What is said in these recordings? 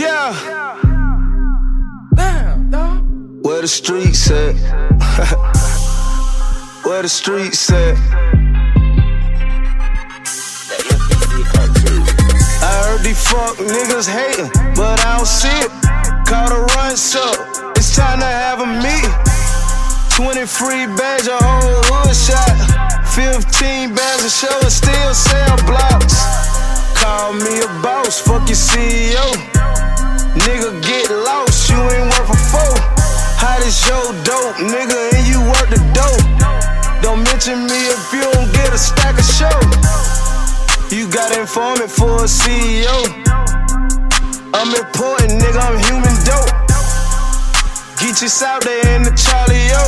Yeah. Damn, dog. Where the streets at? Where the streets at? I heard these fuck niggas hating, but I don't see it. Call the runs up, it's time to have a meeting. 20 free bags, a whole hood shot. 15 bags of show and still sell blocks. Call me a boss, fuck your CEO. Nigga get lost, you ain't worth a foe. How this show dope, nigga, and you work the dope. Don't mention me if you don't get a stack of show. You got informant for a CEO. I'm important, nigga, I'm human dope. Get you out there in the Charlie O.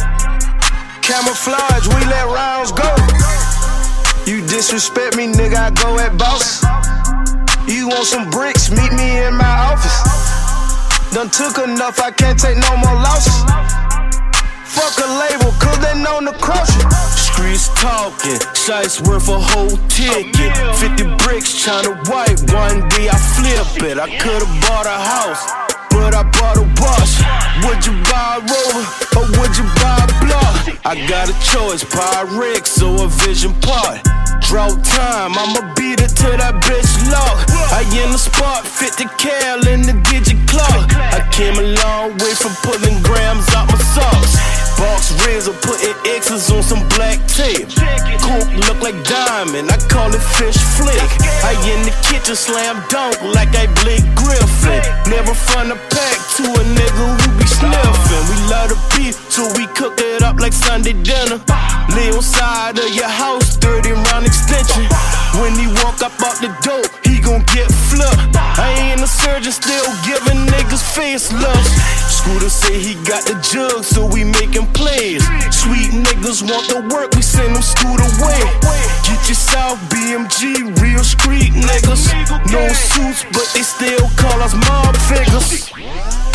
Camouflage, we let rounds go. You disrespect me, nigga, I go at boss. You want some bricks, meet me in my office. Done took enough, I can't take no more losses. Fuck a label, cause they known to cross you. Streets talking, shots worth a whole ticket. 50 bricks tryna wipe, one day I flip it. I could've bought a house, but I bought a watch. Would you buy a Rover, or would you buy a block? I got a choice, Pyrex or a Vision Part. Drought time, I'ma beat it till that bitch lock. I in the spot, 50 cal in the digit clock. I came a long way from pulling grams out my socks. Box razor, putting X's on some black tape. Coke look like diamond, I call it fish flick. I in the kitchen, slam dunk like I Blake Griffin. Never front a pack to a nigga who be sniffing. We love the beef, so we cook it up like Sunday dinner. Lay on side of your house, 30 round extension. When he walk up out the dope, he gon' get flipped. I ain't a surgeon, still giving niggas facelifts. Scooter say he got the jug, so we making plays. Sweet niggas want the work, we send them Scooter away. Get your South BMG, real street niggas. No suits, but they still call us mob figures.